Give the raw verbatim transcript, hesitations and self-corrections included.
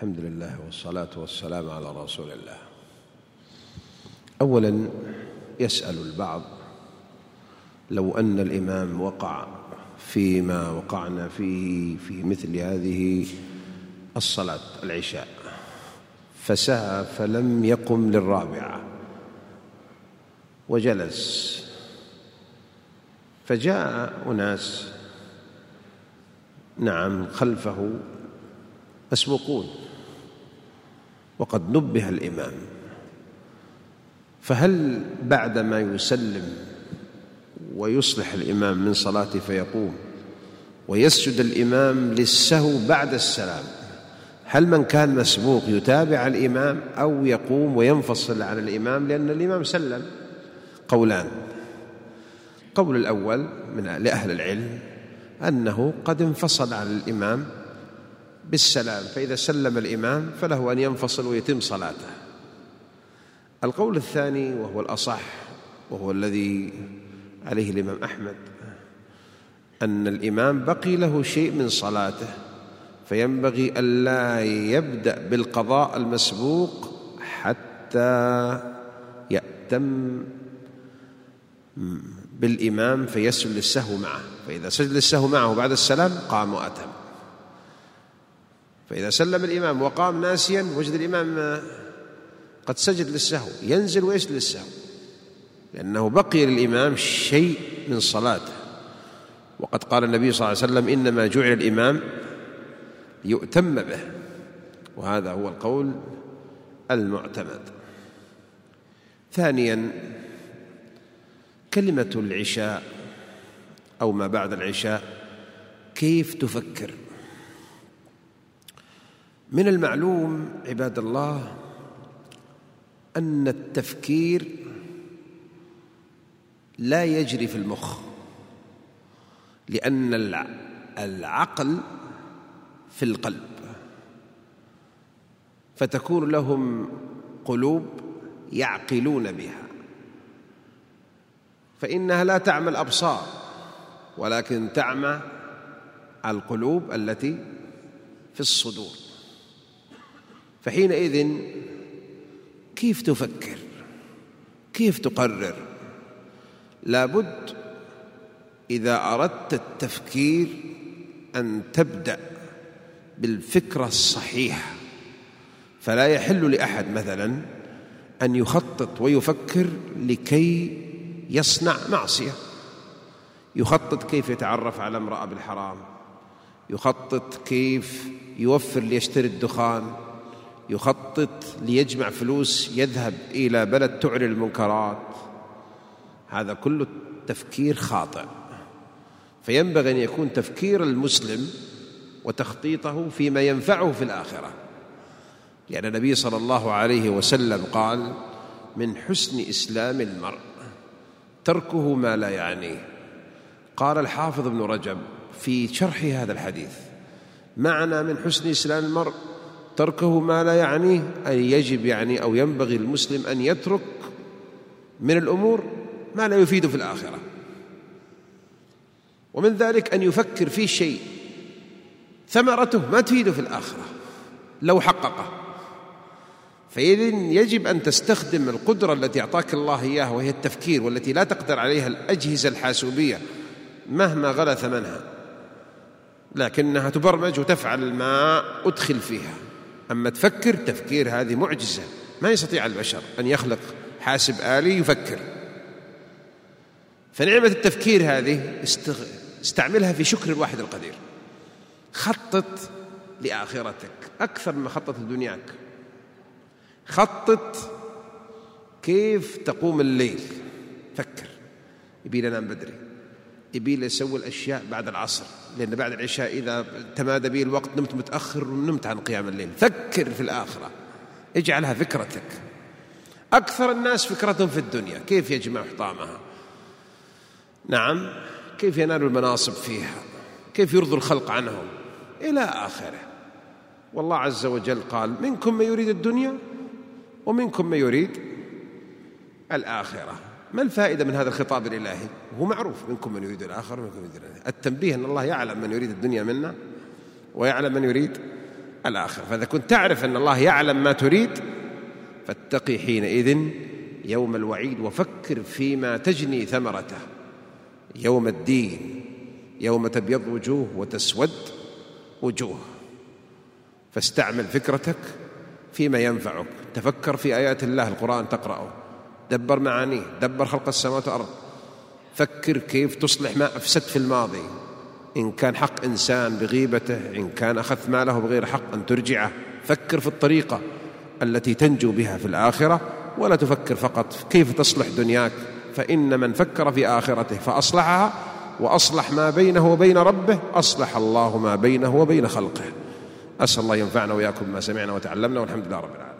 الحمد لله والصلاة والسلام على رسول الله. أولا يسأل البعض: لو أن الإمام وقع فيما وقعنا فيه في مثل هذه الصلاة العشاء فسهى فلم يقم للرابعة وجلس، فجاء أناس نعم خلفه مسبوقون وقد نبه الإمام، فهل بعدما يسلم ويصلح الإمام من صلاته فيقوم ويسجد الإمام للسهو بعد السلام، هل من كان مسبوق يتابع الإمام أو يقوم وينفصل عن الإمام لأن الإمام سلم؟ قولان. قول الأول من لأهل العلم أنه قد انفصل عن الإمام بالسلام، فإذا سلم الإمام فله أن ينفصل ويتم صلاته. القول الثاني وهو الأصح وهو الذي عليه الإمام أحمد أن الإمام بقي له شيء من صلاته، فينبغي ألا يبدأ بالقضاء المسبوق حتى يأتم بالإمام فيسجد للسهو معه، فإذا سجد للسهو معه بعد السلام قام وأتم. فإذا سلم الإمام وقام ناسيا وجد الإمام قد سجد للسهو ينزل ويسجد للسهو، لأنه بقي للإمام شيء من صلاته. وقد قال النبي صلى الله عليه وسلم: إنما جعل الإمام يؤتم به، وهذا هو القول المعتمد. ثانيا، كلمة العشاء أو ما بعد العشاء كيف تفكر؟ من المعلوم عباد الله أن التفكير لا يجري في المخ، لأن العقل في القلب، فتكون لهم قلوب يعقلون بها، فإنها لا تعمى الأبصار ولكن تعمى القلوب التي في الصدور. فحينئذ كيف تفكر؟ كيف تقرر؟ لابد إذا أردت التفكير أن تبدأ بالفكرة الصحيحة، فلا يحل لأحد مثلا أن يخطط ويفكر لكي يصنع معصية، يخطط كيف يتعرف على امرأة بالحرام، يخطط كيف يوفر ليشتري الدخان، يخطط ليجمع فلوس يذهب إلى بلد تعلن المنكرات. هذا كله تفكير خاطئ. فينبغي أن يكون تفكير المسلم وتخطيطه فيما ينفعه في الآخرة، لأن النبي صلى الله عليه وسلم قال: من حسن إسلام المرء تركه ما لا يعنيه. قال الحافظ ابن رجب في شرح هذا الحديث: معنى من حسن إسلام المرء تركه ما لا يعنيه أي يجب يعني أو ينبغي المسلم أن يترك من الأمور ما لا يفيد في الآخرة، ومن ذلك أن يفكر في شيء ثمرته ما تفيده في الآخرة لو حققه. فإذن يجب أن تستخدم القدرة التي أعطاك الله إياها وهي التفكير، والتي لا تقدر عليها الأجهزة الحاسوبية مهما غلى ثمنها، لكنها تبرمج وتفعل ما أدخل فيها. أما تفكر تفكير هذه معجزة، ما يستطيع البشر أن يخلق حاسب آلي يفكر. فنعمة التفكير هذه استعملها في شكر الواحد القدير. خطط لآخرتك أكثر مما خطط لدنياك. خطط كيف تقوم الليل، فكر: يبي لنا بدري، يبي لي أسوي الأشياء بعد العصر، لأن بعد العشاء إذا تمادى بي الوقت نمت متأخر ونمت عن قيام الليل. فكر في الآخرة، اجعلها فكرتك. أكثر الناس فكرتهم في الدنيا، كيف يجمع حطامها، نعم، كيف ينالوا المناصب فيها، كيف يرضوا الخلق عنهم إلى آخره. والله عز وجل قال: منكم من يريد الدنيا ومنكم من يريد الآخرة. ما الفائدة من هذا الخطاب الإلهي؟ هو معروف: منكم من يريد الآخرة ومنكم من يريد الآخرة. التنبيه أن الله يعلم من يريد الدنيا منا ويعلم من يريد الآخرة. فإذا كنت تعرف أن الله يعلم ما تريد فاتقي حينئذ يوم الوعيد، وفكر فيما تجني ثمرته يوم الدين، يوم تبيض وجوه وتسود وجوه. فاستعمل فكرتك فيما ينفعك، تفكر في آيات الله، القرآن تقرأه، دبر معانيه، دبر خلق السماوات والأرض، فكر كيف تصلح ما أفسدت في الماضي، إن كان حق إنسان بغيبته، إن كان أخذت ماله بغير حق أن ترجعه. فكر في الطريقة التي تنجو بها في الآخرة، ولا تفكر فقط كيف تصلح دنياك، فإن من فكر في آخرته فأصلحها وأصلح ما بينه وبين ربه أصلح الله ما بينه وبين خلقه. أسأل الله ينفعنا وإياكم ما سمعنا وتعلمنا، والحمد لله رب العالمين.